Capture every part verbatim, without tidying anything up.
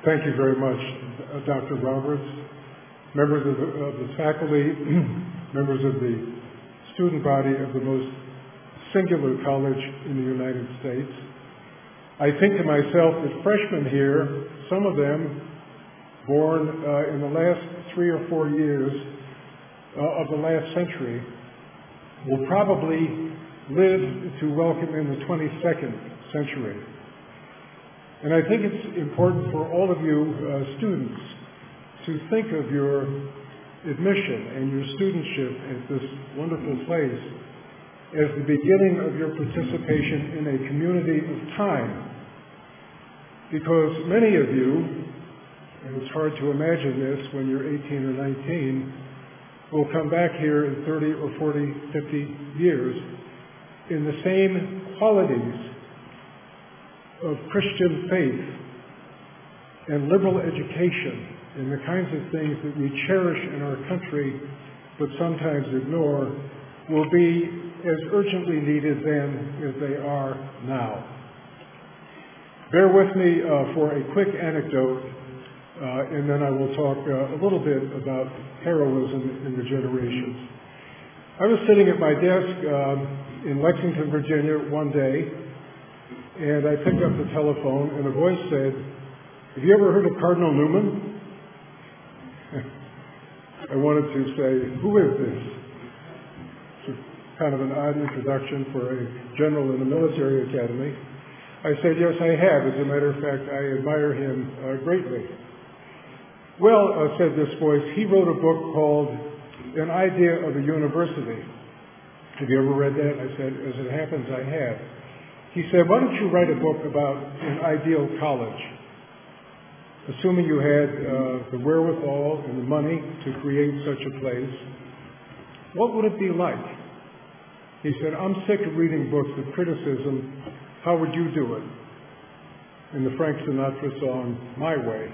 Thank you very much, uh, Doctor Roberts, members of the, of the faculty, members of the student body of the most singular college in the United States. I think to myself that freshmen here, some of them born uh, in the last three or four years uh, of the last century, will probably live to welcome in the twenty-second century. And I think it's important for all of you uh, students to think of your admission and your studentship at this wonderful place as the beginning of your participation in a community of time. Because many of you, and it's hard to imagine this when you're eighteen or nineteen, will come back here in thirty or forty, fifty years in the same qualities of Christian faith and liberal education and the kinds of things that we cherish in our country but sometimes ignore will be as urgently needed then as they are now. Bear with me uh, for a quick anecdote, uh, and then I will talk uh, a little bit about heroism in the generations. I was sitting at my desk um, in Lexington, Virginia one day, and I picked up the telephone, and a voice said, "Have you ever heard of Cardinal Newman?" I wanted to say, "Who is this?" It's kind of an odd introduction for a general in the military academy. I said, "Yes, I have. As a matter of fact, I admire him uh, greatly." "Well," uh, said this voice, "he wrote a book called An Idea of a University." "Have you ever read that?" I said, "As it happens, I have." He said, "Why don't you write a book about an ideal college? Assuming you had uh, the wherewithal and the money to create such a place, what would it be like?" He said, "I'm sick of reading books of criticism. How would you do it?" In the Frank Sinatra song, "My Way."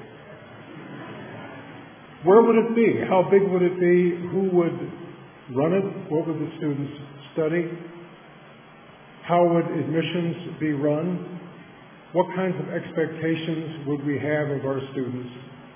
Where would it be? How big would it be? Who would run it? What would the students study? How would admissions be run? What kinds of expectations would we have of our students?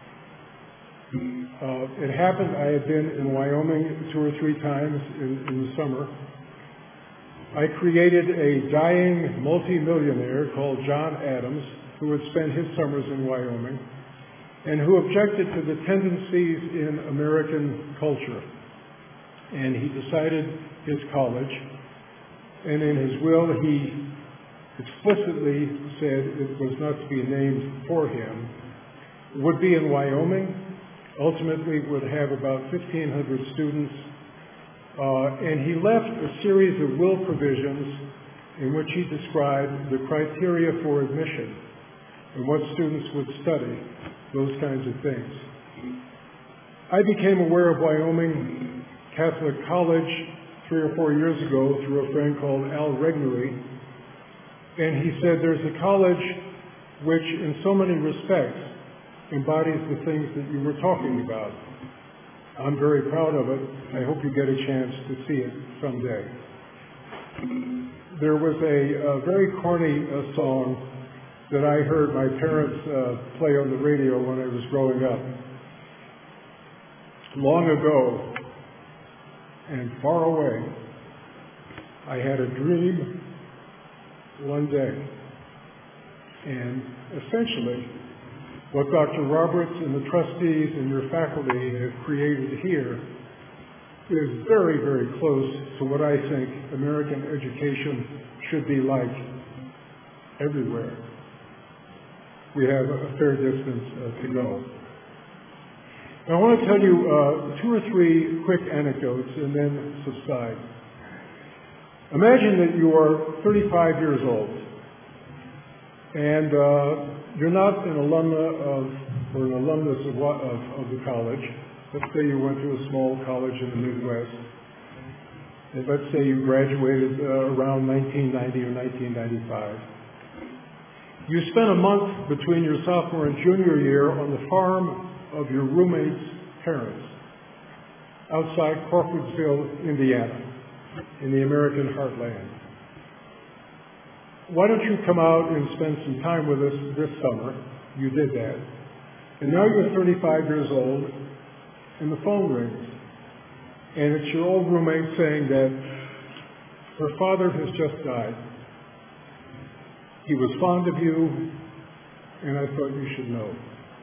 Uh, it happened, I had been in Wyoming two or three times in, in the summer. I created a dying multimillionaire called John Adams, who had spent his summers in Wyoming, and who objected to the tendencies in American culture. And he decided his college, and in his will he explicitly said it was not to be named for him, would be in Wyoming, ultimately would have about fifteen hundred students, uh, and he left a series of will provisions in which he described the criteria for admission and what students would study, those kinds of things. I became aware of Wyoming Catholic College three or four years ago through a friend called Al Regnery, and he said there's a college which in so many respects embodies the things that you were talking about. I'm very proud of it. I hope you get a chance to see it someday. There was a, a very corny uh, song that I heard my parents uh, play on the radio when I was growing up. Long ago and far away, I had a dream one day. And essentially, what Doctor Roberts and the trustees and your faculty have created here is very, very close to what I think American education should be like everywhere. We have a fair distance uh, to go. Now, I want to tell you uh, two or three quick anecdotes and then subside. Imagine that you are thirty-five years old and uh, you're not an alumna of, or an alumnus of, of, of the college. Let's say you went to a small college in the Midwest. And let's say you graduated uh, around nineteen ninety or nineteen ninety-five. You spent a month between your sophomore and junior year on the farm of your roommate's parents outside Crawfordsville, Indiana, in the American heartland. Why don't you come out and spend some time with us this summer? You did that. And now you're thirty-five years old, and the phone rings. And it's your old roommate saying that her father has just died. He was fond of you, and I thought you should know.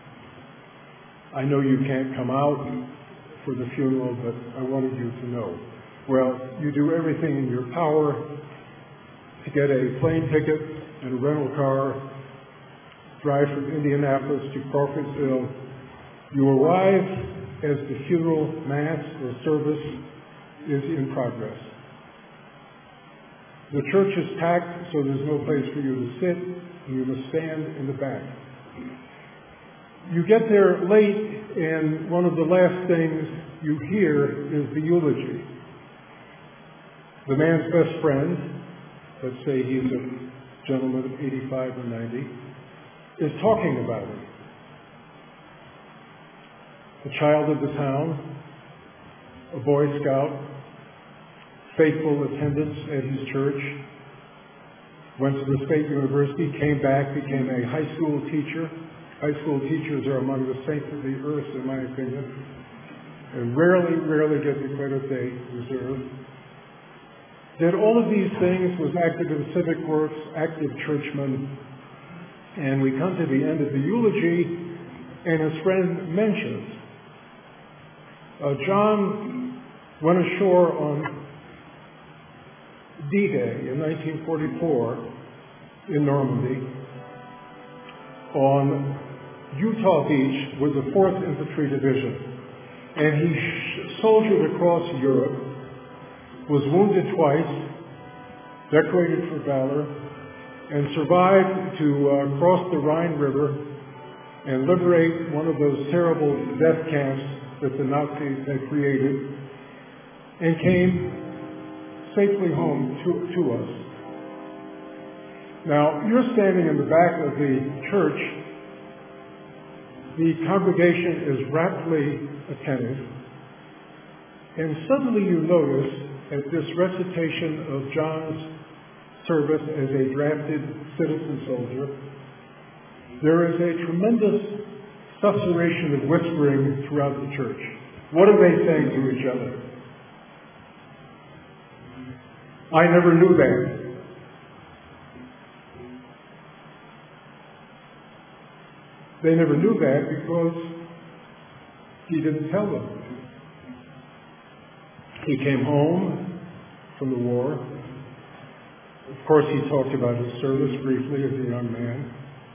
I know you can't come out for the funeral, but I wanted you to know. Well, you do everything in your power to get a plane ticket and a rental car, drive from Indianapolis to Crawfordsville. You arrive as the funeral mass or service is in progress. The church is packed, so there's no place for you to sit, and you must stand in the back. You get there late, and one of the last things you hear is the eulogy. The man's best friend, let's say he's a gentleman of eighty-five or ninety, is talking about him. A child of the town, a Boy Scout, faithful attendance at his church, went to the state university, came back, became a high school teacher. High school teachers are among the saints of the earth, in my opinion, and rarely, rarely get the credit they deserve. Did all of these things, was active in civic works, active churchman, and we come to the end of the eulogy, and his friend mentions, uh, John went ashore on D-Day in nineteen forty-four in Normandy on Utah Beach with the fourth Infantry Division. And he sh- soldiered across Europe, was wounded twice, decorated for valor, and survived to uh, cross the Rhine River and liberate one of those terrible death camps that the Nazis had created, and came safely home to, to us. Now, you're standing in the back of the church. The congregation is raptly attentive, and suddenly you notice at this recitation of John's service as a drafted citizen soldier, there is a tremendous susurration of whispering throughout the church. What are they saying to each other? I never knew that. They never knew that because he didn't tell them. He came home from the war. Of course, he talked about his service briefly as a young man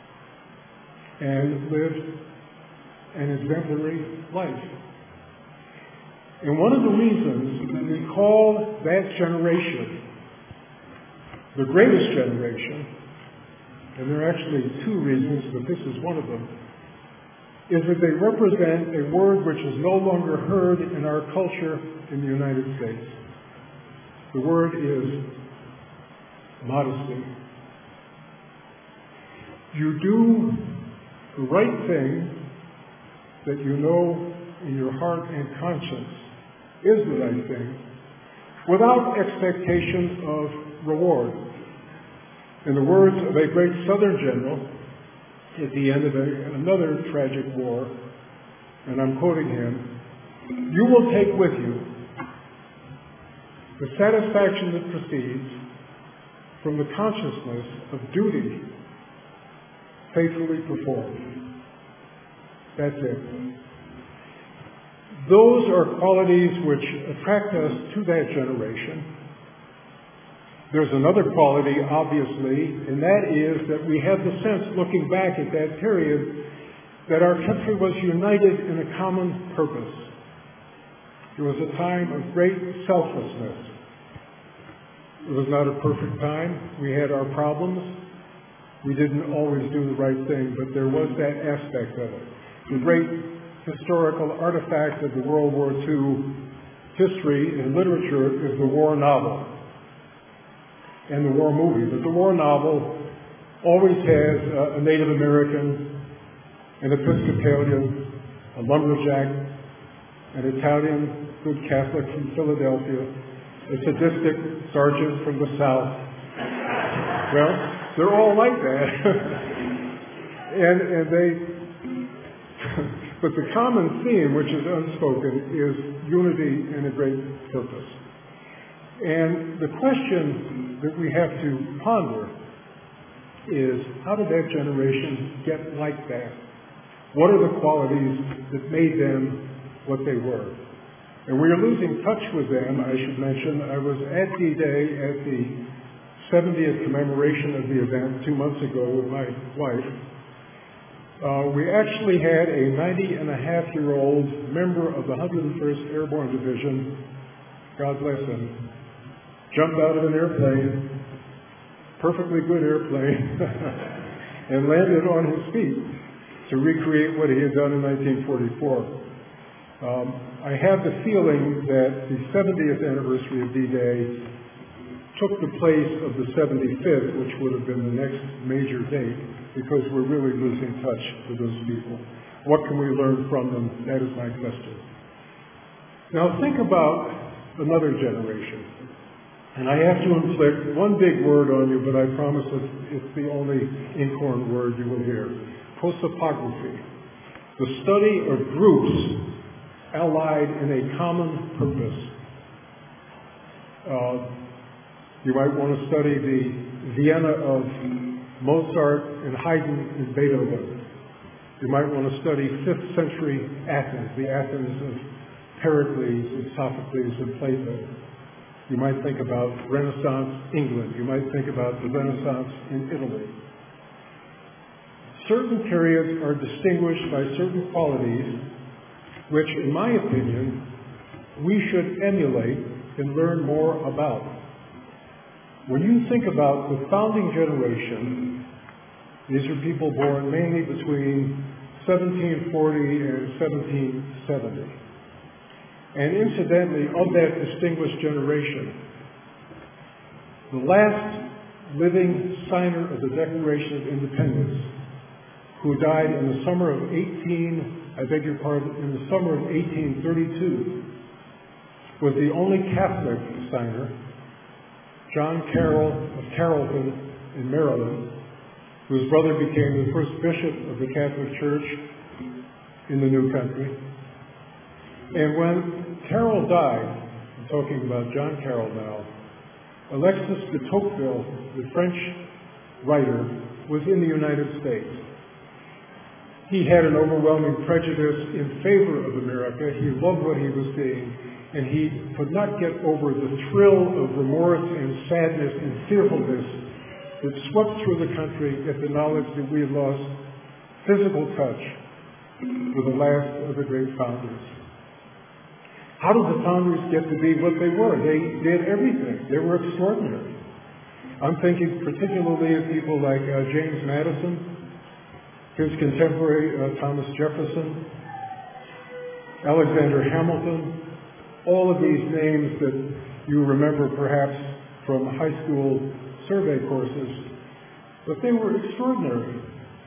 and lived an exemplary life. And one of the reasons that we call that generation the greatest generation, and there are actually two reasons, but this is one of them, is that they represent a word which is no longer heard in our culture in the United States. The word is modesty. You do the right thing that you know in your heart and conscience is the right thing, without expectation of reward. In the words of a great Southern general at the end of a, another tragic war, and I'm quoting him, "You will take with you the satisfaction that proceeds from the consciousness of duty faithfully performed." That's it. Those are qualities which attract us to that generation. There's another quality, obviously, and that is that we have the sense, looking back at that period, that our country was united in a common purpose. There was a time of great selflessness. It was not a perfect time. We had our problems. We didn't always do the right thing, but there was that aspect of it. The great historical artifact of the World War Two history and literature is the war novel and the war movie. But the war novel always has a Native American, an Episcopalian, a lumberjack, an Italian good Catholic from Philadelphia, a sadistic sergeant from the South. Well, they're all like that. and, and they But the common theme, which is unspoken, is unity and a great purpose. And the question that we have to ponder is, how did that generation get like that? What are the qualities that made them what they were? And we are losing touch with them, I should mention. I was at D-Day at the seventieth commemoration of the event two months ago with my wife. Uh, we actually had a ninety and a half year old member of the one hundred first Airborne Division, God bless him, jumped out of an airplane, perfectly good airplane, and landed on his feet to recreate what he had done in nineteen forty-four. Um, I have the feeling that the seventieth anniversary of D-Day took the place of the seventy-fifth, which would have been the next major date, because we're really losing touch with those people. What can we learn from them? That is my question. Now think about another generation. And I have to inflict one big word on you, but I promise it's, it's the only inkhorn word you will hear. Prosopography. The study of groups allied in a common purpose. Uh, you might want to study the Vienna of Mozart and Haydn and Beethoven. You might want to study fifth century Athens, the Athens of Pericles and Sophocles and Plato. You might think about Renaissance England. You might think about the Renaissance in Italy. Certain periods are distinguished by certain qualities which, in my opinion, we should emulate and learn more about. When you think about the founding generation, these are people born mainly between seventeen forty and seventeen seventy. And incidentally, of that distinguished generation, the last living signer of the Declaration of Independence, who died in the summer of eighteen, I beg your pardon, in the summer of eighteen thirty-two, was the only Catholic signer, John Carroll of Carrollton in Maryland, whose brother became the first bishop of the Catholic Church in the new country. And when Carroll died, I'm talking about John Carroll now, Alexis de Tocqueville, the French writer, was in the United States. He had an overwhelming prejudice in favor of America. He loved what he was seeing, and he could not get over the thrill of remorse and sadness and fearfulness that swept through the country at the knowledge that we had lost physical touch with the last of the great founders. How did the founders get to be what they were? They did everything. They were extraordinary. I'm thinking particularly of people like uh, James Madison, his contemporary uh, Thomas Jefferson, Alexander Hamilton, all of these names that you remember perhaps from high school survey courses, but they were extraordinary.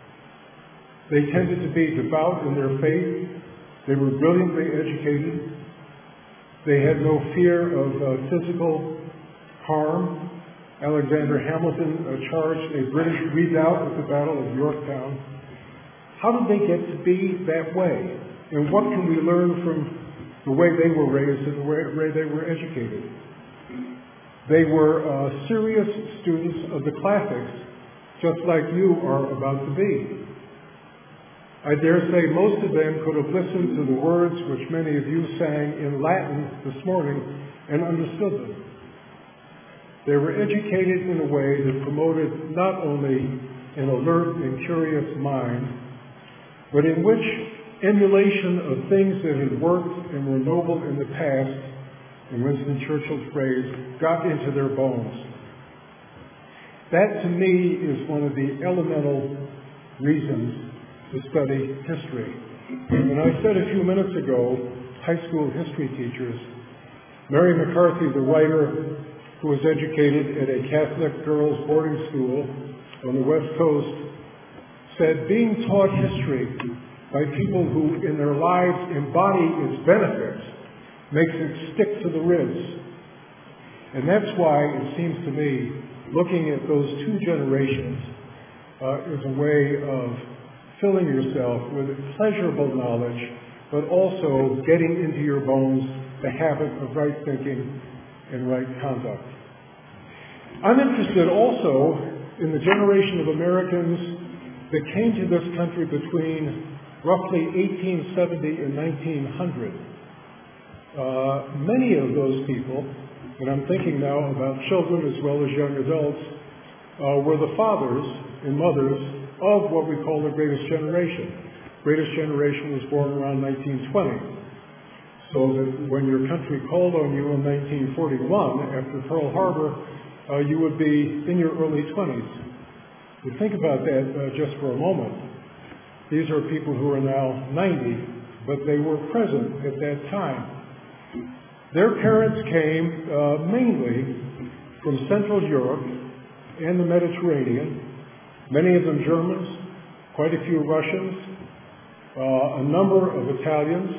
They tended to be devout in their faith. They were brilliantly educated. They had no fear of uh, physical harm. Alexander Hamilton uh, charged a British redoubt at the Battle of Yorktown. How did they get to be that way? And what can we learn from the way they were raised and the way, way they were educated? They were uh, serious students of the classics, just like you are about to be. I dare say most of them could have listened to the words which many of you sang in Latin this morning and understood them. They were educated in a way that promoted not only an alert and curious mind, but in which emulation of things that had worked and were noble in the past, in Winston Churchill's phrase, got into their bones. That, to me, is one of the elemental reasons to study history. And I said a few minutes ago, high school history teachers, Mary McCarthy, the writer who was educated at a Catholic girls' boarding school on the West Coast, said being taught history by people who in their lives embody its benefits makes it stick to the ribs. And that's why it seems to me looking at those two generations uh, is a way of filling yourself with pleasurable knowledge, but also getting into your bones the habit of right thinking and right conduct. I'm interested also in the generation of Americans that came to this country between roughly eighteen seventy and nineteen hundred. Uh, many of those people, and I'm thinking now about children as well as young adults, uh, were the fathers and mothers of what we call the Greatest Generation. Greatest Generation was born around nineteen twenty. So that when your country called on you in nineteen forty-one, after Pearl Harbor, uh, you would be in your early twenties. So think about that uh, just for a moment. These are people who are now ninety, but they were present at that time. Their parents came uh, mainly from Central Europe and the Mediterranean, many of them Germans, quite a few Russians, uh, a number of Italians,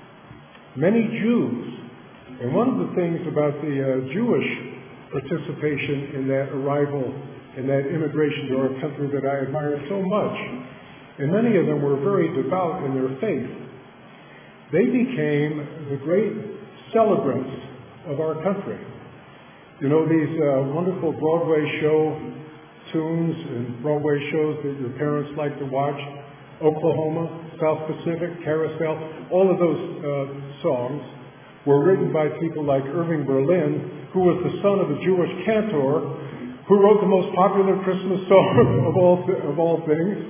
many Jews. And one of the things about the uh, Jewish participation in that arrival, in that immigration to our country that I admire so much, and many of them were very devout in their faith, they became the great celebrants of our country. You know, these uh, wonderful Broadway show tunes and Broadway shows that your parents like to watch, Oklahoma, South Pacific, Carousel, all of those uh, songs were written by people like Irving Berlin, who was the son of a Jewish cantor, who wrote the most popular Christmas song of all, th- of all things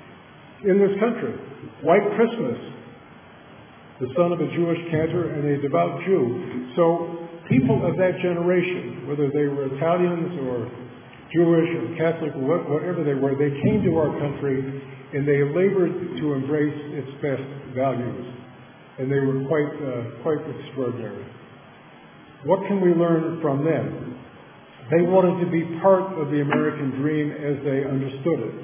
in this country, White Christmas, the son of a Jewish cantor and a devout Jew. So people of that generation, whether they were Italians or Jewish or Catholic, whatever they were, they came to our country and they labored to embrace its best values. And they were quite, uh, quite extraordinary. What can we learn from them? They wanted to be part of the American dream as they understood it.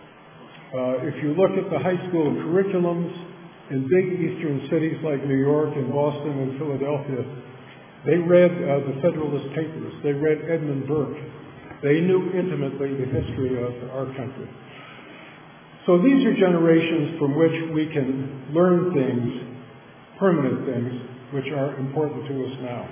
Uh, if you look at the high school curriculums in big eastern cities like New York and Boston and Philadelphia, they read uh, the Federalist Papers. They read Edmund Burke. They knew intimately the history of our country. So these are generations from which we can learn things, permanent things, which are important to us now.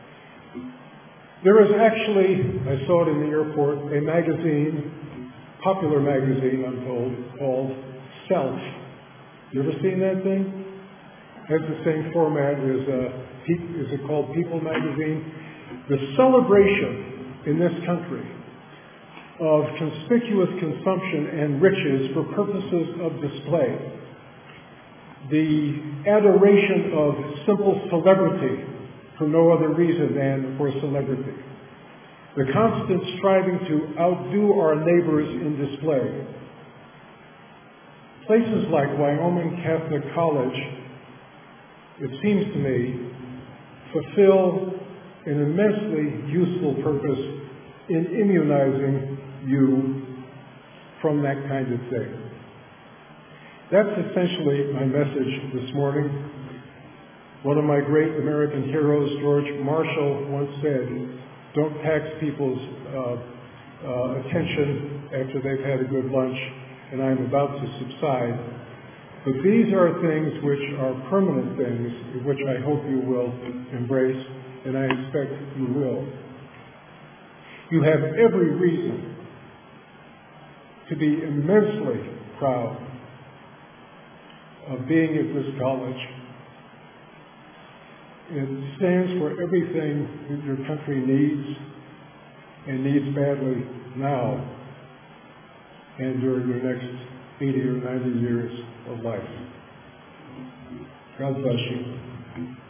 There is actually, I saw it in the airport, a magazine, popular magazine, I'm told, called Self. You ever seen that thing? It has the same format as, uh, is it called People magazine? The celebration in this country of conspicuous consumption and riches for purposes of display, the adoration of simple celebrity for no other reason than for celebrity, the constant striving to outdo our neighbors in display. Places like Wyoming Catholic College, it seems to me, fulfill an immensely useful purpose in immunizing you from that kind of thing. That's essentially my message this morning. One of my great American heroes, George Marshall, once said, don't tax people's uh, uh, attention after they've had a good lunch and I'm about to subside. But these are things which are permanent things, which I hope you will embrace, and I expect you will. You have every reason to be immensely proud of being at this college. It stands for everything that your country needs and needs badly now and during your next eighty or ninety years of life. God bless you.